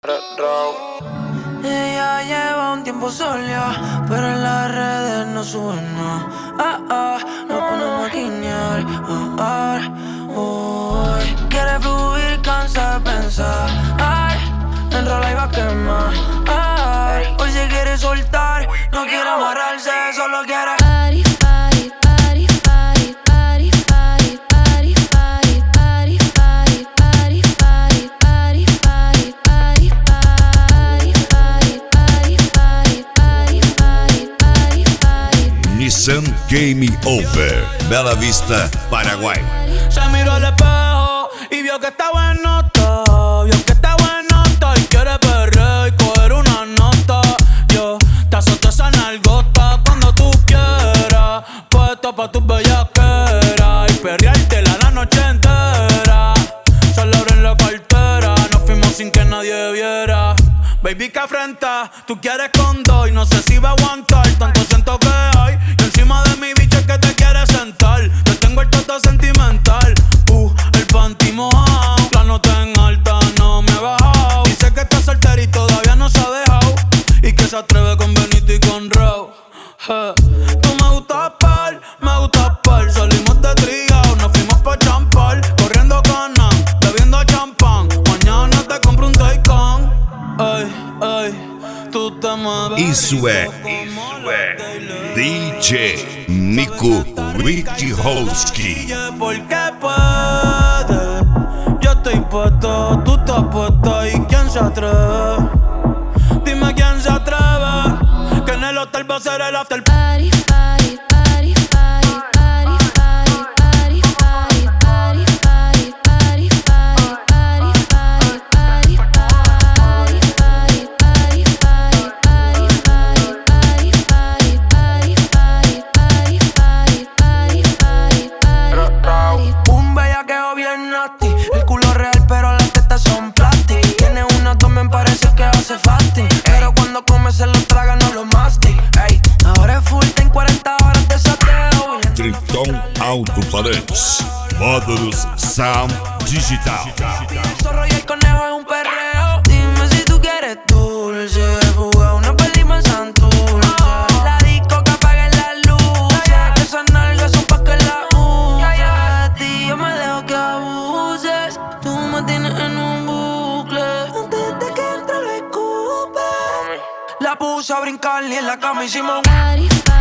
Ella lleva un tiempo sola, pero en las redes no sube nada. Nos ponemos a guiñar. Quiere fluir, cansa de pensar. Enrola y va a quemar. Hoy se quiere soltar, no quiere amarrarse, solo quiere party, party, party, party, party, party, party, party, party, party, party, party, party, party, party, party, party. Nissan Game Over, Bela Vista, Paraguay. Se miró al espejo y vio que está buenota, vio que está buenota y quiere perrear y coger una nota. Yo te azoto esa nalgota cuando tú quieras, puesto pa' tus bellaqueras y perreártela la noche entera. Solo abren la cartera, nos fuimos sin que nadie viera. Baby, que afrenta, tú quieres con dos y no sé si va a aguantar. Tanto siento que hay y encima de mi bicho es que te quieres sentar. Te tengo el toto sentimental, el panty mojado. La nota en alta no me he bajado. Dice que está soltera y todavía no se ha dejado y que se atreve con Benito y con Raúl. Tú me gustas par, salimos de trigao, nos fuimos pa' champar, corriendo canan, bebiendo champán. Mañana te compro un Taycan. Tú te mueves. Isso é DJ Nico Witchowski. Porque puede, yo estoy puesto, tú estás puesta y quién se atreve. Dime quién se atreve, que en el hotel va a ser el after party, party, party, party, party, party, party, party, party, party, party, party, party, party, party. Un bellaqueo bien nasty, el culo real pero las tetas son plastic. Tiene una toma, me parece que hace fasting, pero cuando come se lo traga, no lo mastic. Ahora es full, ten 40 horas de sateo. Triton Alto-Falantes, Módulos Sound Digital. El zorro y el conejo es un perreo. Dime si tú quieres dulce, jugar una película en Santurce. La disco que apaguen las luces, que esas nalgas son pa' que la uses. De ti yo me dejo que abuses, tú me tienes en un bucle. Antes de que entre lo escupe, la puse a brincar y en la cama hicimos party, party.